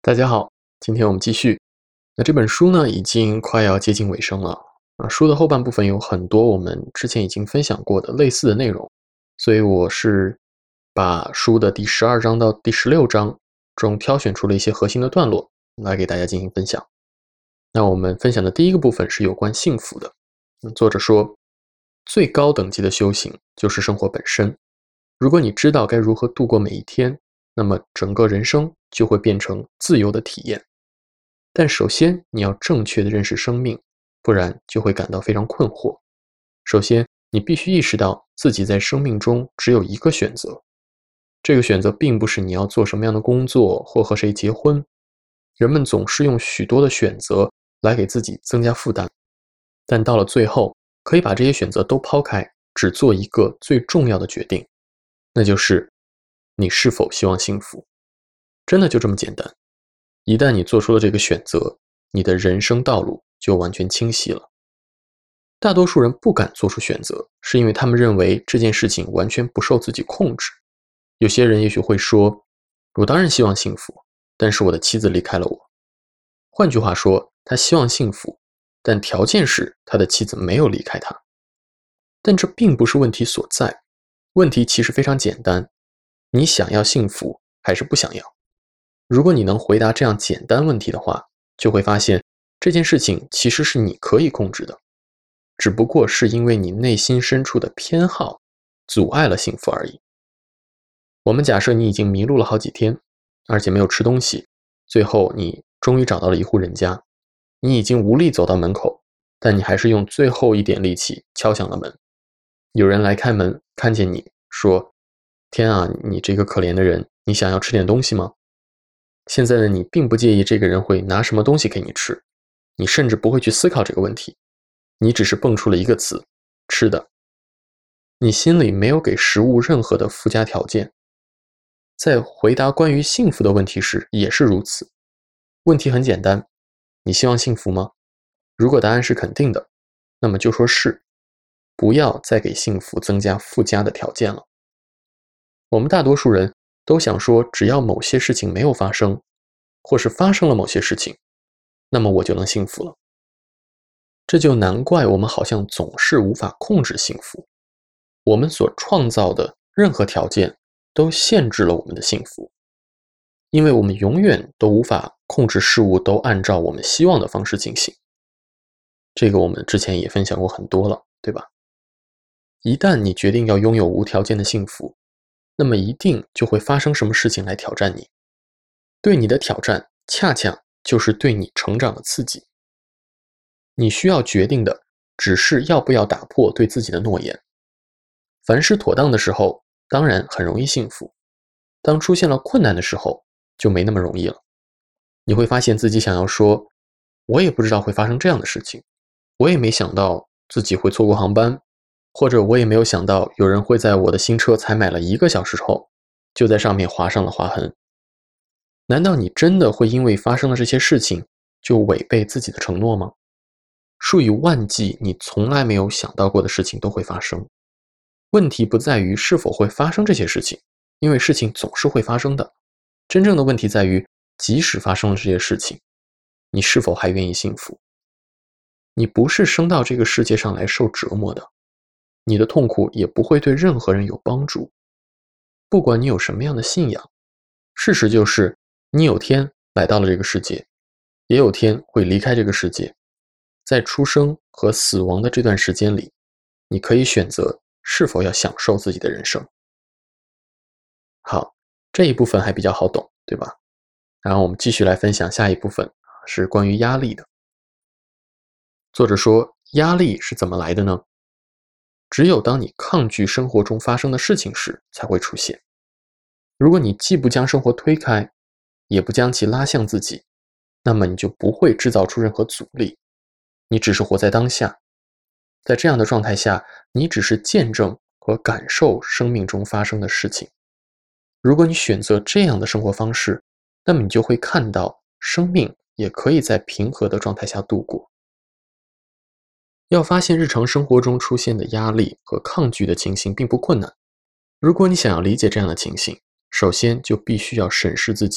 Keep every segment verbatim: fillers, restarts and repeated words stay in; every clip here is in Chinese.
大家好，今天我们继续。那这本书呢，已经快要接近尾声了。啊，书的后半部分有很多我们之前已经分享过的类似的内容，所以我是把书的第十二章到第十六章中挑选出了一些核心的段落来给大家进行分享。那我们分享的第一个部分是有关幸福的。作者说，最高等级的修行就是生活本身。如果你知道该如何度过每一天，那么整个人生就会变成自由的体验。但首先你要正确的认识生命，不然就会感到非常困惑。首先你必须意识到自己在生命中只有一个选择，这个选择并不是你要做什么样的工作或和谁结婚。人们总是用许多的选择来给自己增加负担，但到了最后可以把这些选择都抛开，只做一个最重要的决定，那就是你是否希望幸福。真的就这么简单。一旦你做出了这个选择，你的人生道路就完全清晰了。大多数人不敢做出选择，是因为他们认为这件事情完全不受自己控制。有些人也许会说，我当然希望幸福，但是我的妻子离开了我。换句话说，他希望幸福，但条件是他的妻子没有离开他。但这并不是问题所在，问题其实非常简单，你想要幸福还是不想要？如果你能回答这样简单问题的话，就会发现这件事情其实是你可以控制的，只不过是因为你内心深处的偏好阻碍了幸福而已。我们假设你已经迷路了好几天，而且没有吃东西，最后你终于找到了一户人家，你已经无力走到门口，但你还是用最后一点力气敲响了门。有人来开门，看见你说，天啊，你这个可怜的人，你想要吃点东西吗？现在的你并不介意这个人会拿什么东西给你吃，你甚至不会去思考这个问题，你只是蹦出了一个词，吃的。你心里没有给食物任何的附加条件。在回答关于幸福的问题时也是如此。问题很简单，你希望幸福吗？如果答案是肯定的，那么就说是，不要再给幸福增加附加的条件了。我们大多数人都想说，只要某些事情没有发生，或是发生了某些事情，那么我就能幸福了。这就难怪我们好像总是无法控制幸福。我们所创造的任何条件都限制了我们的幸福，因为我们永远都无法控制事物都按照我们希望的方式进行。这个我们之前也分享过很多了，对吧？一旦你决定要拥有无条件的幸福，那么一定就会发生什么事情来挑战你。对你的挑战恰恰就是对你成长的刺激。你需要决定的只是要不要打破对自己的诺言。凡事妥当的时候，当然很容易幸福，当出现了困难的时候，就没那么容易了。你会发现自己想要说，我也不知道会发生这样的事情，我也没想到自己会错过航班，或者我也没有想到有人会在我的新车才买了一个小时后，就在上面划上了划痕。难道你真的会因为发生了这些事情，就违背自己的承诺吗？数以万计你从来没有想到过的事情都会发生。问题不在于是否会发生这些事情，因为事情总是会发生的。真正的问题在于，即使发生了这些事情，你是否还愿意幸福？你不是生到这个世界上来受折磨的，你的痛苦也不会对任何人有帮助。不管你有什么样的信仰，事实就是你有天来到了这个世界，也有天会离开这个世界。在出生和死亡的这段时间里，你可以选择是否要享受自己的人生。好，这一部分还比较好懂，对吧？然后我们继续来分享下一部分，是关于压力的。作者说，压力是怎么来的呢？只有当你抗拒生活中发生的事情时，才会出现。如果你既不将生活推开，也不将其拉向自己，那么你就不会制造出任何阻力。你只是活在当下，在这样的状态下，你只是见证和感受生命中发生的事情。如果你选择这样的生活方式，那么你就会看到生命也可以在平和的状态下度过。要发现日常生活中出现的压力和抗拒的情形并不困难。如果你想要理解这样的情形，首先就必须要审视自己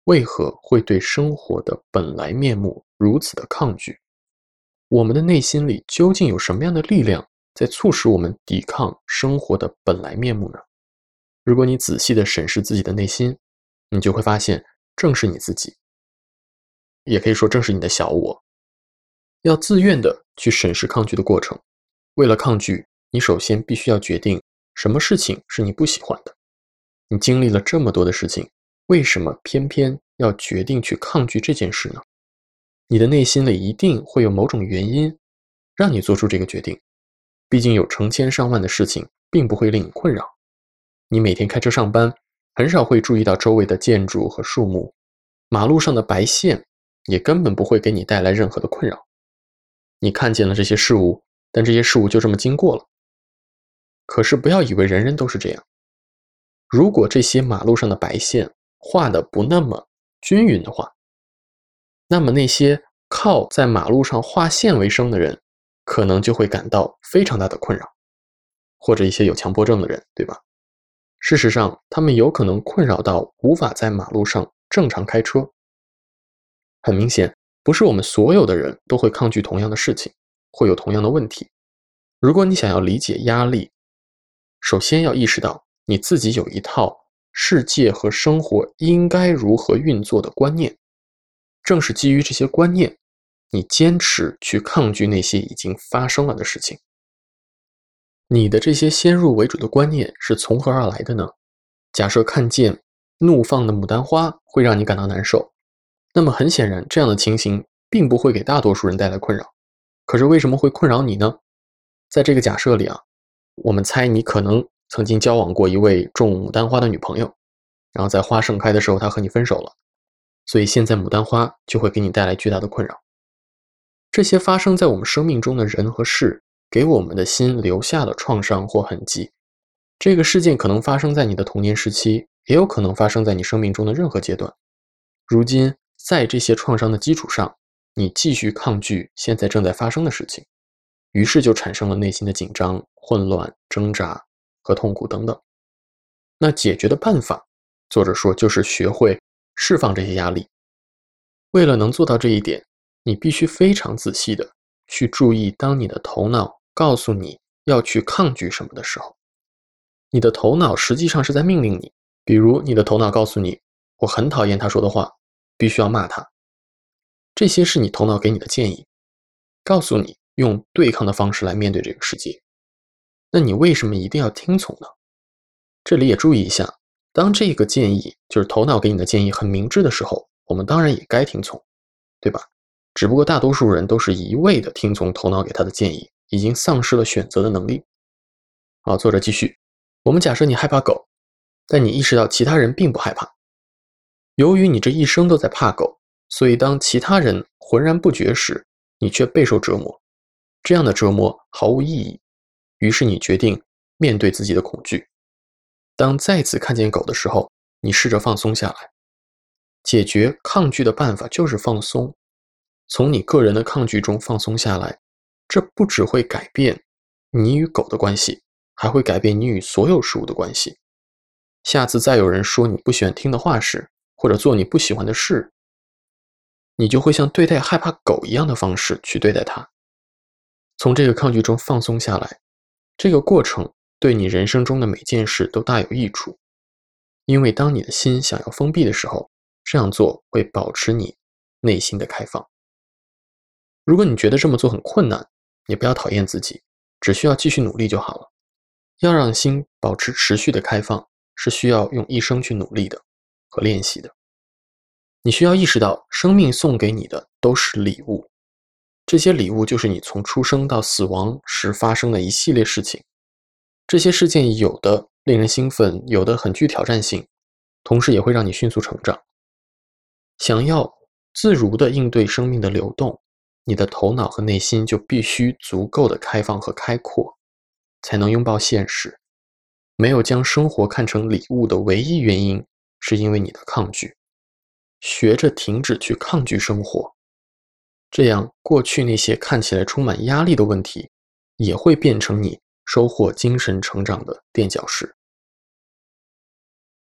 为何会对生活的本来面目如此的抗拒？我们的内心里究竟有什么样的力量在促使我们抵抗生活的本来面目呢？如果你仔细地审视自己的内心，你就会发现，正是你自己，也可以说正是你的小我，要自愿地去审视抗拒的过程。为了抗拒，你首先必须要决定什么事情是你不喜欢的。你经历了这么多的事情，为什么偏偏要决定去抗拒这件事呢？你的内心里一定会有某种原因让你做出这个决定。毕竟有成千上万的事情并不会令你困扰。你每天开车上班，很少会注意到周围的建筑和树木，马路上的白线也根本不会给你带来任何的困扰。你看见了这些事物，但这些事物就这么经过了。可是不要以为人人都是这样。如果这些马路上的白线画得不那么均匀的话，那么那些靠在马路上画线为生的人，可能就会感到非常大的困扰，或者一些有强迫症的人，对吧？事实上，他们有可能困扰到无法在马路上正常开车。很明显，不是我们所有的人都会抗拒同样的事情，会有同样的问题。如果你想要理解压力，首先要意识到你自己有一套世界和生活应该如何运作的观念。正是基于这些观念，你坚持去抗拒那些已经发生了的事情。你的这些先入为主的观念是从何而来的呢？假设看见怒放的牡丹花会让你感到难受，那么很显然，这样的情形并不会给大多数人带来困扰。可是为什么会困扰你呢？在这个假设里啊，我们猜你可能曾经交往过一位种牡丹花的女朋友，然后在花盛开的时候她和你分手了，所以现在牡丹花就会给你带来巨大的困扰。这些发生在我们生命中的人和事，给我们的心留下了创伤或痕迹。这个事件可能发生在你的童年时期，也有可能发生在你生命中的任何阶段。如今，在这些创伤的基础上，你继续抗拒现在正在发生的事情，于是就产生了内心的紧张、混乱、挣扎和痛苦等等。那解决的办法，作者说就是学会释放这些压力。为了能做到这一点，你必须非常仔细地去注意，当你的头脑告诉你要去抗拒什么的时候，你的头脑实际上是在命令你。比如你的头脑告诉你，我很讨厌他说的话，必须要骂他。这些是你头脑给你的建议，告诉你用对抗的方式来面对这个世界。那你为什么一定要听从呢？这里也注意一下，当这个建议，就是头脑给你的建议很明智的时候，我们当然也该听从，对吧？只不过大多数人都是一味的听从头脑给他的建议，已经丧失了选择的能力。好，作者继续，我们假设你害怕狗，但你意识到其他人并不害怕。由于你这一生都在怕狗，所以当其他人浑然不觉时，你却备受折磨。这样的折磨毫无意义，于是你决定面对自己的恐惧。当再次看见狗的时候，你试着放松下来。解决抗拒的办法就是放松。从你个人的抗拒中放松下来，这不只会改变你与狗的关系，还会改变你与所有事物的关系。下次再有人说你不喜欢听的话时，或者做你不喜欢的事，你就会像对待害怕狗一样的方式去对待它。从这个抗拒中放松下来，这个过程对你人生中的每件事都大有益处。因为当你的心想要封闭的时候，这样做会保持你内心的开放。如果你觉得这么做很困难，也不要讨厌自己，只需要继续努力就好了。要让心保持持续的开放，是需要用一生去努力的和练习的。你需要意识到，生命送给你的都是礼物，这些礼物就是你从出生到死亡时发生的一系列事情。这些事件有的令人兴奋，有的很具挑战性，同时也会让你迅速成长。想要自如地应对生命的流动，你的头脑和内心就必须足够的开放和开阔，才能拥抱现实。没有将生活看成礼物的唯一原因，是因为你的抗拒。学着停止去抗拒生活，这样过去那些看起来充满压力的问题，也会变成你收获精神成长的垫脚石。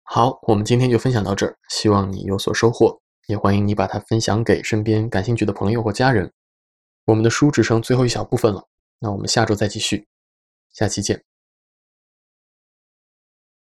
好，我们今天就分享到这儿，希望你有所收获，也欢迎你把它分享给身边感兴趣的朋友或家人。我们的书只剩最后一小部分了，那我们下周再继续，下期见。